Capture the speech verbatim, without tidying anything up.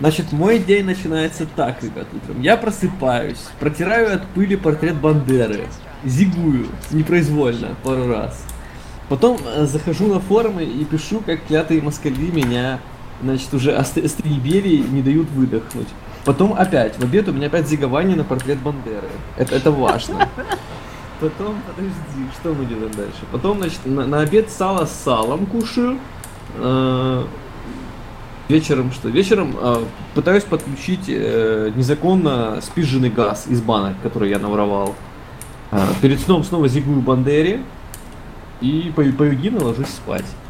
Значит, мой день начинается так, ребят, утром. Я просыпаюсь, протираю от пыли портрет Бандеры, зигую непроизвольно пару раз. Потом э, захожу на форумы и пишу, как клятые москали меня, значит, уже ост- остребели и не дают выдохнуть. Потом опять, в обед у меня опять зигование на портрет Бандеры. Это, это важно. Потом, подожди, что мы делаем дальше? Потом, значит, на, на обед сало с салом кушаю. Э, вечером что? Вечером э, пытаюсь подключить э, незаконно спизженный газ из банок, который я наворовал. Э, перед сном снова зигую Бандере и по, по Югину ложусь спать.